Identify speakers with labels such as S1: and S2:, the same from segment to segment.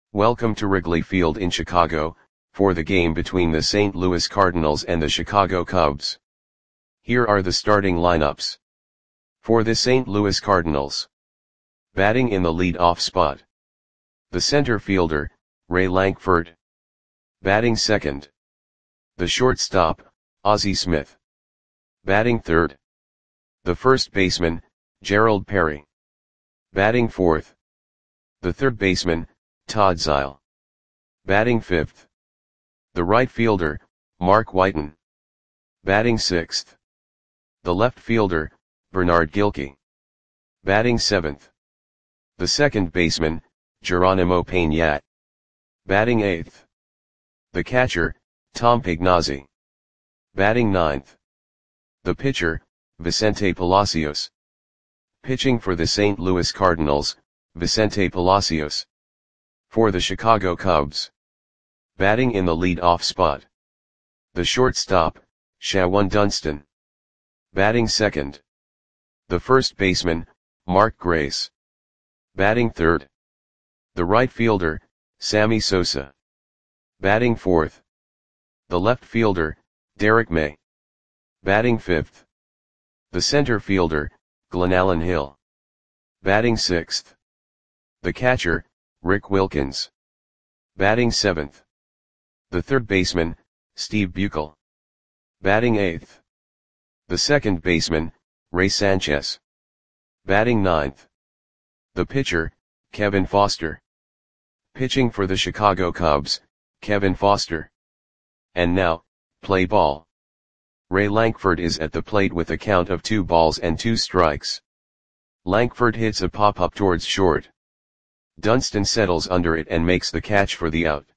S1: Welcome to Wrigley Field in Chicago, for the game between the St. Louis Cardinals and the Chicago Cubs. Here are the starting lineups. For the St. Louis Cardinals. Batting in the lead-off spot. The center fielder, Ray Lankford. Batting second. The shortstop, Ozzie Smith. Batting third. The first baseman, Gerald Perry. Batting fourth. The third baseman, Todd Zeile. Batting fifth. The right fielder, Mark Whiten. Batting sixth. The left fielder, Bernard Gilkey. Batting seventh. The second baseman, Geronimo Peña. Batting eighth. The catcher, Tom Pignazzi. Batting ninth. The pitcher, Vicente Palacios. Pitching for the St. Louis Cardinals, Vicente Palacios. For the Chicago Cubs. Batting in the lead-off spot. The shortstop, Shawon Dunston. Batting second. The first baseman, Mark Grace. Batting third. The right fielder, Sammy Sosa. Batting fourth. The left fielder, Derek May. Batting fifth. The center fielder, Glenallen Hill. Batting sixth. The catcher, Rick Wilkins. Batting seventh. The third baseman, Steve Buechel. Batting eighth. The second baseman, Ray Sanchez. Batting ninth. The pitcher, Kevin Foster. Pitching for the Chicago Cubs, Kevin Foster. And now, play ball. Ray Lankford is at the plate with a count of 2 balls and 2 strikes. Lankford hits a pop-up towards short. Dunston settles under it and makes the catch for the out.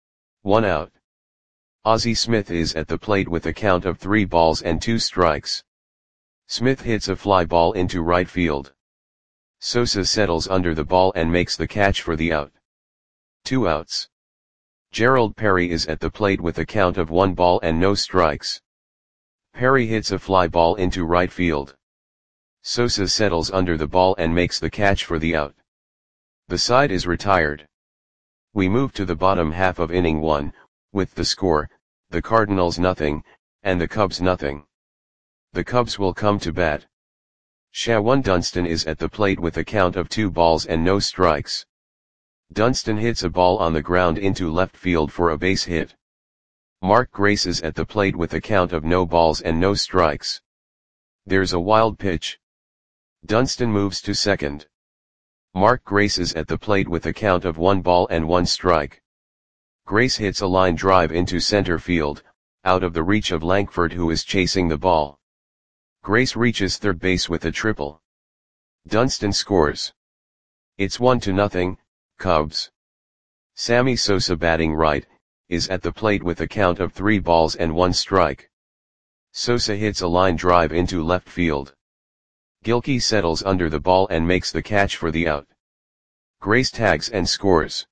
S1: 1 out. Ozzie Smith is at the plate with a count of 3 balls and 2 strikes. Smith hits a fly ball into right field. Sosa settles under the ball and makes the catch for the out. 2 outs. Gerald Perry is at the plate with a count of 1 ball and no strikes. Perry hits a fly ball into right field. Sosa settles under the ball and makes the catch for the out. The side is retired. We move to the bottom half of inning 1, with the score, the Cardinals nothing, and the Cubs nothing. The Cubs will come to bat. Shawon Dunston is at the plate with a count of 2 balls and no strikes. Dunston hits a ball on the ground into left field for a base hit. Mark Grace is at the plate with a count of no balls and no strikes. There's a wild pitch. Dunston moves to second. Mark Grace is at the plate with a count of 1 ball and 1 strike. Grace hits a line drive into center field, out of the reach of Lankford, who is chasing the ball. Grace reaches third base with a triple. Dunston scores. It's 1-0, Cubs. Sammy Sosa, batting right, is at the plate with a count of 3 balls and 1 strike. Sosa hits a line drive into left field. Gilkey settles under the ball and makes the catch for the out. Grace tags and scores.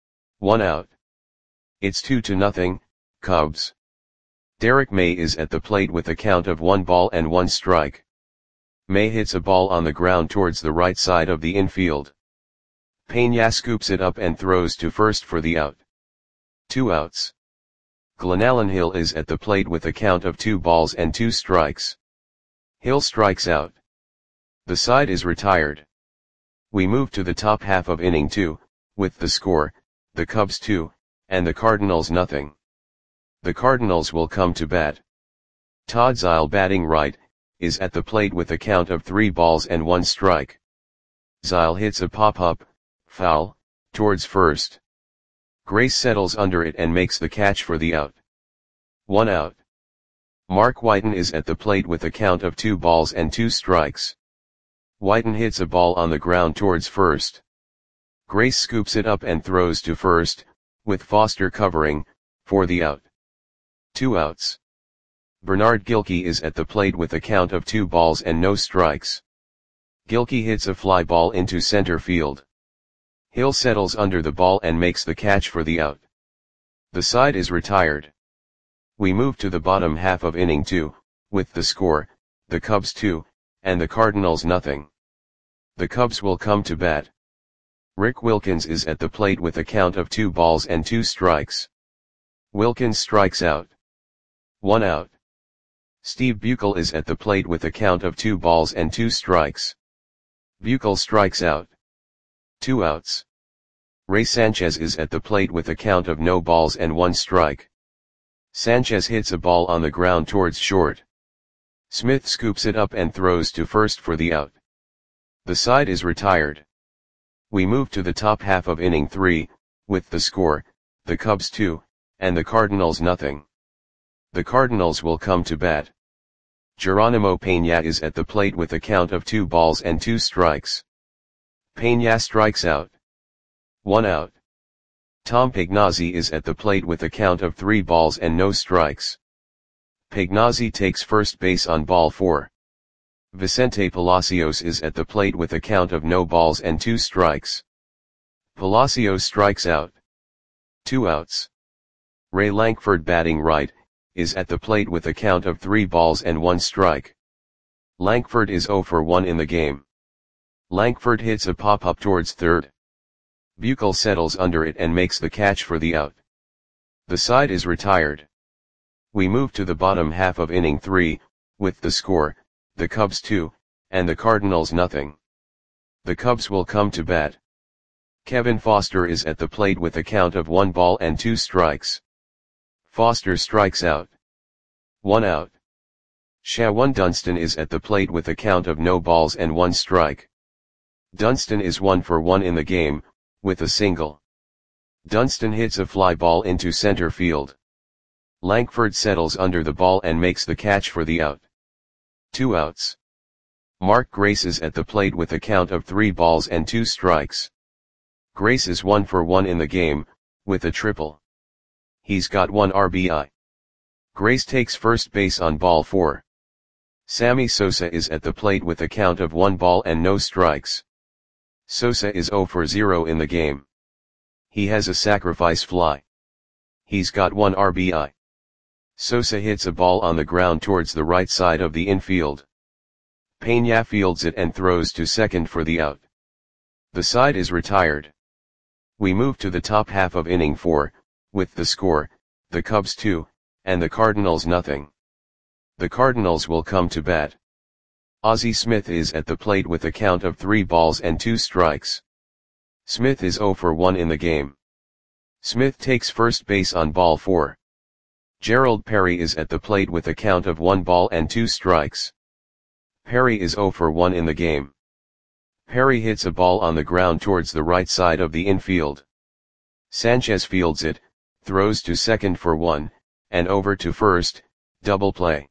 S1: 1 out. It's 2-0, Cubs. Derek May is at the plate with a count of 1 ball and 1 strike. May hits a ball on the ground towards the right side of the infield. Peña scoops it up and throws to first for the out. 2 outs. Glenallen Hill is at the plate with a count of 2 balls and 2 strikes. Hill strikes out. The side is retired. We move to the top half of inning 2, with the score, the Cubs 2, and the Cardinals nothing. The Cardinals will come to bat. Todd Zeile, batting right, is at the plate with a count of 3 balls and 1 strike. Zeile hits a pop-up, foul, towards first. Grace settles under it and makes the catch for the out. 1 out. Mark Whiten is at the plate with a count of 2 balls and 2 strikes. Whiten hits a ball on the ground towards first. Grace scoops it up and throws to first, with Foster covering, for the out. 2 outs. Bernard Gilkey is at the plate with a count of 2 balls and no strikes. Gilkey hits a fly ball into center field. Hill settles under the ball and makes the catch for the out. The side is retired. We move to the bottom half of inning 2, with the score, the Cubs 2, and the Cardinals nothing. The Cubs will come to bat. Rick Wilkins is at the plate with a count of 2 balls and 2 strikes. Wilkins strikes out. 1 out. Steve Buechel is at the plate with a count of 2 balls and 2 strikes. Buechel strikes out. 2 outs. Ray Sanchez is at the plate with a count of no balls and 1 strike. Sanchez hits a ball on the ground towards short. Smith scoops it up and throws to first for the out. The side is retired. We move to the top half of inning 3, with the score, the Cubs 2, and the Cardinals nothing. The Cardinals will come to bat. Geronimo Peña is at the plate with a count of 2 balls and 2 strikes. Peña strikes out. 1 out. Tom Pagnozzi is at the plate with a count of 3 balls and no strikes. Pagnozzi takes first base on ball 4. Vicente Palacios is at the plate with a count of no balls and 2 strikes. Palacios strikes out. 2 outs. Ray Lankford, batting right, is at the plate with a count of 3 balls and 1 strike. Lankford is 0 for 1 in the game. Lankford hits a pop-up towards third. Buechel settles under it and makes the catch for the out. The side is retired. We move to the bottom half of inning 3, with the score, the Cubs 2, and the Cardinals nothing. The Cubs will come to bat. Kevin Foster is at the plate with a count of 1 ball and 2 strikes. Foster strikes out. 1 out. Shawan Dunston is at the plate with a count of no balls and 1 strike. Dunston is 1 for 1 in the game, with a single. Dunston hits a fly ball into center field. Lankford settles under the ball and makes the catch for the out. 2 outs. Mark Grace is at the plate with a count of 3 balls and 2 strikes. Grace is 1 for 1 in the game, with a triple. He's got 1 RBI. Grace takes first base on ball 4. Sammy Sosa is at the plate with a count of 1 ball and no strikes. Sosa is 0 for 0 in the game. He has a sacrifice fly. He's got 1 RBI. Sosa hits a ball on the ground towards the right side of the infield. Peña fields it and throws to second for the out. The side is retired. We move to the top half of inning 4, with the score, the Cubs 2, and the Cardinals nothing. The Cardinals will come to bat. Ozzie Smith is at the plate with a count of 3 balls and 2 strikes. Smith is 0 for 1 in the game. Smith takes first base on ball 4. Gerald Perry is at the plate with a count of 1 ball and 2 strikes. Perry is 0 for 1 in the game. Perry hits a ball on the ground towards the right side of the infield. Sanchez fields it, throws to second for 1, and over to first, double play.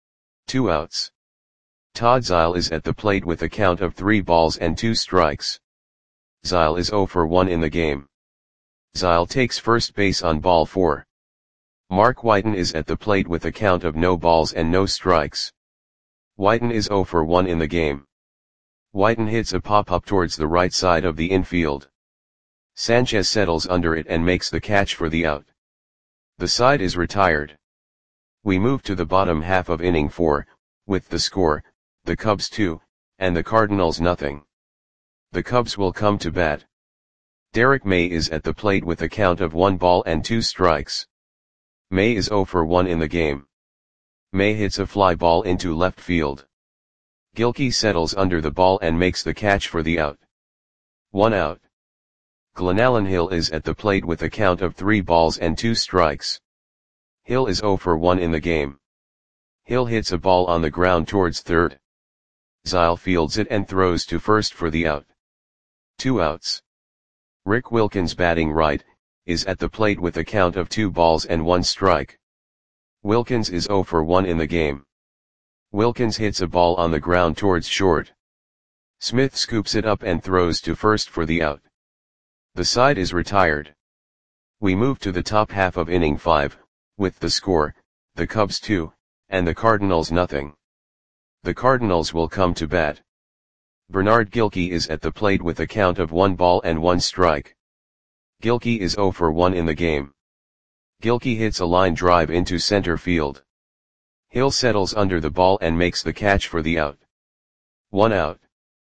S1: 2 outs. Todd Zeile is at the plate with a count of 3 balls and 2 strikes. Zeile is 0 for 1 in the game. Zeile takes first base on ball 4. Mark Whiten is at the plate with a count of no balls and no strikes. Whiten is 0 for 1 in the game. Whiten hits a pop-up towards the right side of the infield. Sanchez settles under it and makes the catch for the out. The side is retired. We move to the bottom half of inning 4, with the score, the Cubs 2, and the Cardinals nothing. The Cubs will come to bat. Derek May is at the plate with a count of 1 ball and 2 strikes. May is 0 for 1 in the game. May hits a fly ball into left field. Gilkey settles under the ball and makes the catch for the out. 1 out. Glenallen Hill is at the plate with a count of 3 balls and 2 strikes. Hill is 0 for 1 in the game. Hill hits a ball on the ground towards third. Zeile fields it and throws to first for the out. 2 outs. Rick Wilkins, batting right, is at the plate with a count of 2 balls and 1 strike. Wilkins is 0 for 1 in the game. Wilkins hits a ball on the ground towards short. Smith scoops it up and throws to first for the out. The side is retired. We move to the top half of inning 5, with the score, the Cubs 2, and the Cardinals nothing. The Cardinals will come to bat. Bernard Gilkey is at the plate with a count of 1 ball and 1 strike. Gilkey is 0 for 1 in the game. Gilkey hits a line drive into center field. Hill settles under the ball and makes the catch for the out. 1 out.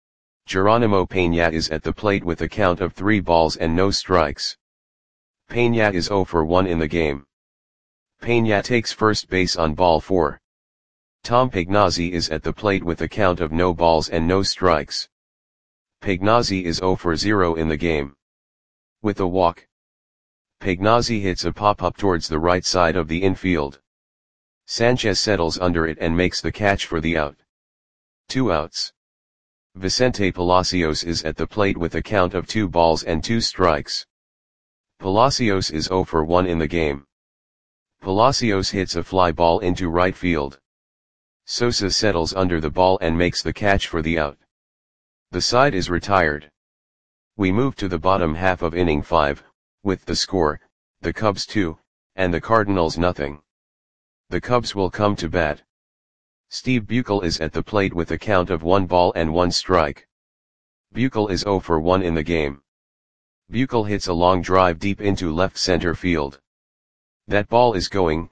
S1: Geronimo Peña is at the plate with a count of 3 balls and no strikes. Peña is 0 for 1 in the game. Peña takes first base on ball 4. Tom Pagnozzi is at the plate with a count of no balls and no strikes. Pagnozzi is 0 for 0 in the game. With a walk, Pagnozzi hits a pop-up towards the right side of the infield. Sanchez settles under it and makes the catch for the out. 2 outs. Vicente Palacios is at the plate with a count of 2 balls and 2 strikes. Palacios is 0 for 1 in the game. Palacios hits a fly ball into right field. Sosa settles under the ball and makes the catch for the out. The side is retired. We move to the bottom half of inning 5, with the score, the Cubs 2, and the Cardinals nothing. The Cubs will come to bat. Steve Buechele is at the plate with a count of 1 ball and 1 strike. Buechele is 0 for 1 in the game. Buechele hits a long drive deep into left center field. That ball is gone.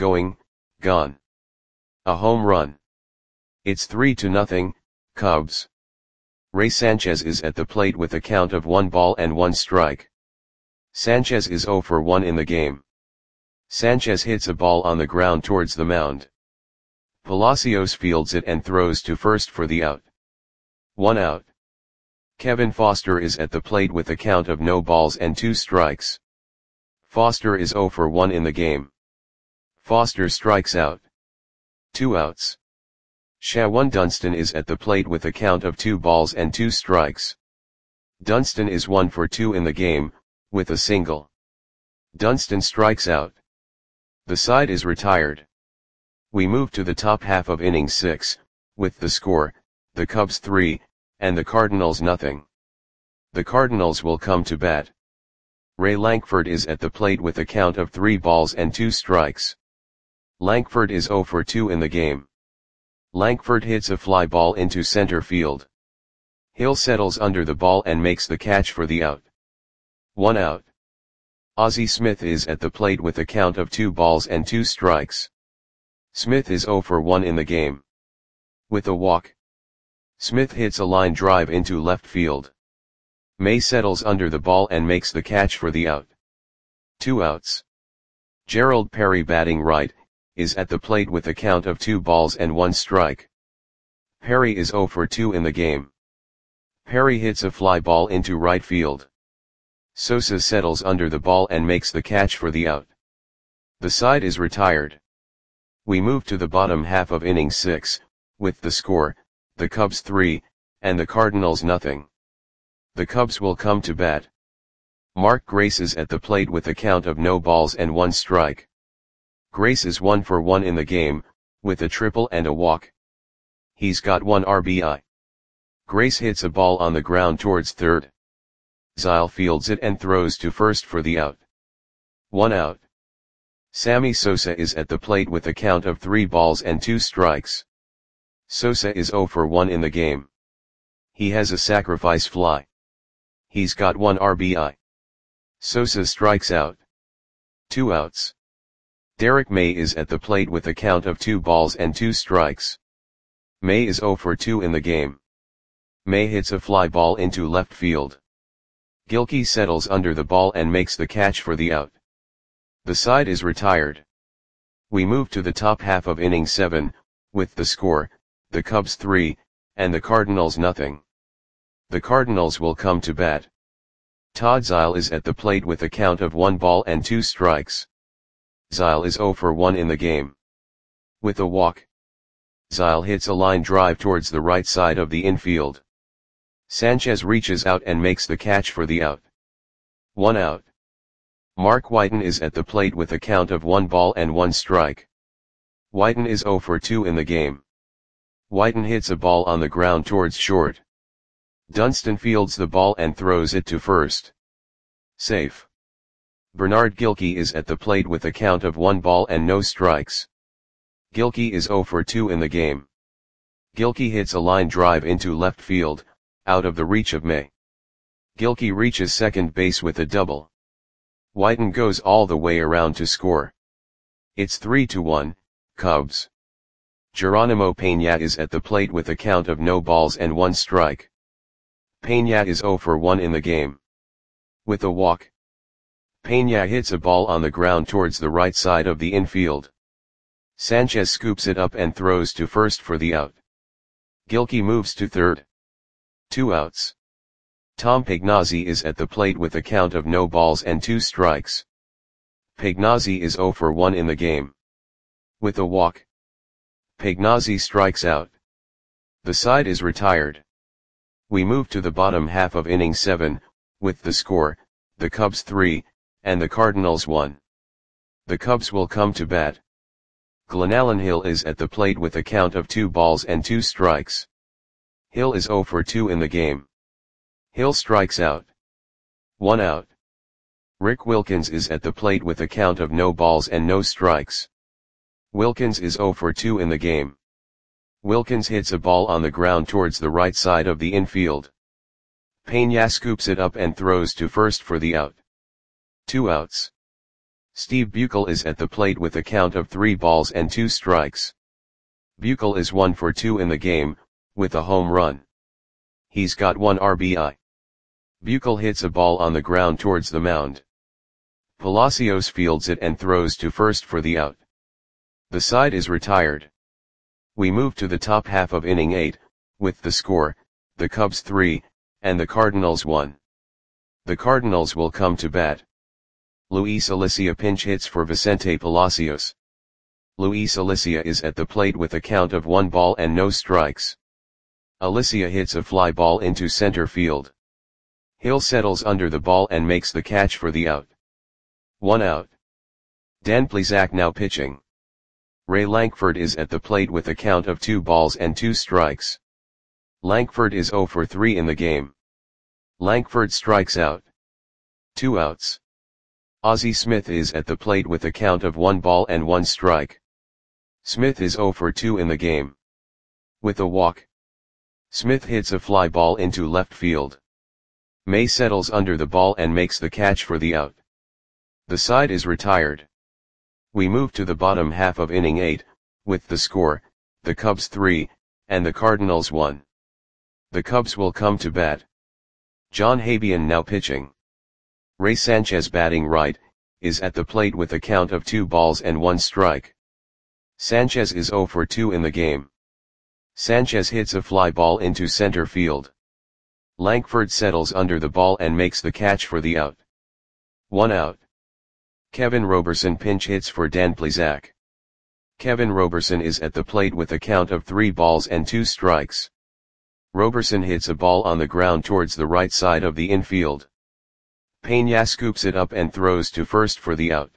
S1: A home run. It's 3-0, Cubs. Ray Sanchez is at the plate with a count of 1 ball and 1 strike. Sanchez is 0 for 1 in the game. Sanchez hits a ball on the ground towards the mound. Palacios fields it and throws to first for the out. 1 out. Kevin Foster is at the plate with a count of no balls and 2 strikes. Foster is 0 for 1 in the game. Foster strikes out. 2 outs. Shawan Dunston is at the plate with a count of 2 balls and 2 strikes. Dunston is 1 for 2 in the game, with a single. Dunston strikes out. The side is retired. We move to the top half of inning 6, with the score, the Cubs 3, and the Cardinals nothing. The Cardinals will come to bat. Ray Lankford is at the plate with a count of 3 balls and 2 strikes. Lankford is 0 for 2 in the game. Lankford hits a fly ball into center field. Hill settles under the ball and makes the catch for the out. 1 out. Ozzie Smith is at the plate with a count of 2 balls and 2 strikes. Smith is 0 for 1 in the game. With a walk, Smith hits a line drive into left field. May settles under the ball and makes the catch for the out. 2 outs. Gerald Perry, batting right, is at the plate with a count of 2 balls and 1 strike. Perry is 0 for 2 in the game. Perry hits a fly ball into right field. Sosa settles under the ball and makes the catch for the out. The side is retired. We move to the bottom half of inning 6, with the score, the Cubs 3, and the Cardinals nothing. The Cubs will come to bat. Mark Grace is at the plate with a count of no balls and 1 strike. Grace is 1 for 1 in the game, with a triple and a walk. He's got 1 RBI. Grace hits a ball on the ground towards third. Zyle fields it and throws to first for the out. 1 out. Sammy Sosa is at the plate with a count of 3 balls and 2 strikes. Sosa is 0 for 1 in the game. He has a sacrifice fly. He's got 1 RBI. Sosa strikes out. 2 outs. Derek May is at the plate with a count of 2 balls and 2 strikes. May is 0 for 2 in the game. May hits a fly ball into left field. Gilkey settles under the ball and makes the catch for the out. The side is retired. We move to the top half of inning 7, with the score, the Cubs 3, and the Cardinals nothing. The Cardinals will come to bat. Todd Zyle is at the plate with a count of 1 ball and 2 strikes. Zyle is 0 for 1 in the game. With a walk, Zyle hits a line drive towards the right side of the infield. Sanchez reaches out and makes the catch for the out. 1 out. Mark Whiten is at the plate with a count of 1 ball and 1 strike. Whiten is 0 for 2 in the game. Whiten hits a ball on the ground towards short. Dunston fields the ball and throws it to first. Safe. Bernard Gilkey is at the plate with a count of 1 ball and no strikes. Gilkey is 0 for 2 in the game. Gilkey hits a line drive into left field, out of the reach of May. Gilkey reaches second base with a double. Whiten goes all the way around to score. It's 3-1, Cubs. Geronimo Peña is at the plate with a count of no balls and 1 strike. Peña is 0 for 1 in the game. With a walk, Peña hits a ball on the ground towards the right side of the infield. Sanchez scoops it up and throws to first for the out. Gilkey moves to third. 2 outs. Tom Pagnozzi is at the plate with a count of no balls and 2 strikes. Pagnozzi is 0 for 1 in the game. With a walk, Pagnozzi strikes out. The side is retired. We move to the bottom half of inning 7, with the score, the Cubs 3, and the Cardinals 1. The Cubs will come to bat. Glenallen Hill is at the plate with a count of 2 balls and 2 strikes. Hill is 0 for 2 in the game. Hill strikes out. 1 out. Rick Wilkins is at the plate with a count of no balls and no strikes. Wilkins is 0 for 2 in the game. Wilkins hits a ball on the ground towards the right side of the infield. Peña scoops it up and throws to first for the out. 2 outs. Steve Buechel is at the plate with a count of 3 balls and 2 strikes. Buechel is 1 for 2 in the game, with a home run. He's got 1 RBI. Buechel hits a ball on the ground towards the mound. Palacios fields it and throws to first for the out. The side is retired. We move to the top half of inning 8, with the score, the Cubs 3, and the Cardinals 1. The Cardinals will come to bat. Luis Alicia pinch hits for Vicente Palacios. Luis Alicia is at the plate with a count of 1 ball and no strikes. Alicia hits a fly ball into center field. Hill settles under the ball and makes the catch for the out. 1 out. Dan Plesac now pitching. Ray Lankford is at the plate with a count of 2 balls and 2 strikes. Lankford is 0 for 3 in the game. Lankford strikes out. 2 outs. Ozzie Smith is at the plate with a count of 1 ball and 1 strike. Smith is 0 for 2 in the game. With a walk, Smith hits a fly ball into left field. May settles under the ball and makes the catch for the out. The side is retired. We move to the bottom half of inning 8, with the score, the Cubs 3, and the Cardinals 1. The Cubs will come to bat. John Habian now pitching. Ray Sanchez batting right, is at the plate with a count of 2 balls and 1 strike. Sanchez is 0 for 2 in the game. Sanchez hits a fly ball into center field. Lankford settles under the ball and makes the catch for the out. 1 out. Kevin Roberson pinch hits for Dan Plesac. Kevin Roberson is at the plate with a count of 3 balls and 2 strikes. Roberson hits a ball on the ground towards the right side of the infield. Peña scoops it up and throws to first for the out.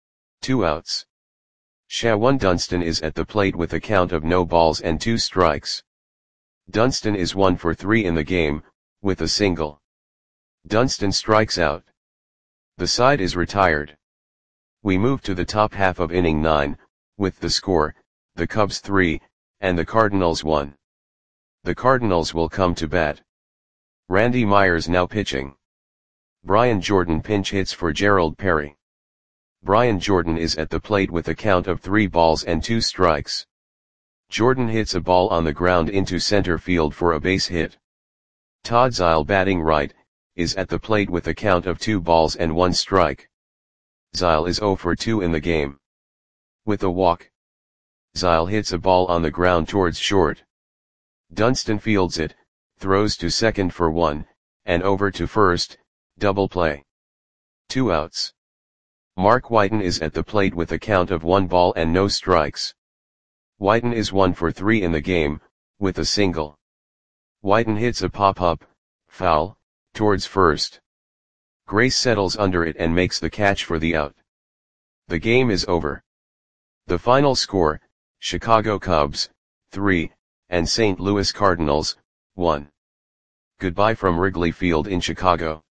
S1: 2 outs. Shawan Dunston is at the plate with a count of no balls and 2 strikes. Dunston is 1 for 3 in the game, with a single. Dunston strikes out. The side is retired. We move to the top half of inning 9, with the score, the Cubs 3, and the Cardinals 1. The Cardinals will come to bat. Randy Myers now pitching. Brian Jordan pinch hits for Gerald Perry. Brian Jordan is at the plate with a count of 3 balls and 2 strikes. Jordan hits a ball on the ground into center field for a base hit. Todd Zeile batting right, is at the plate with a count of 2 balls and 1 strike. Zeile is 0 for 2 in the game. With a walk, Zeile hits a ball on the ground towards short. Dunston fields it, throws to second for 1, and over to first, double play. 2 outs. Mark Whiten is at the plate with a count of 1 ball and no strikes. Whiten is 1 for 3 in the game, with a single. Whiten hits a pop-up, foul, towards first. Grace settles under it and makes the catch for the out. The game is over. The final score, Chicago Cubs, 3, and St. Louis Cardinals, 1. Goodbye from Wrigley Field in Chicago.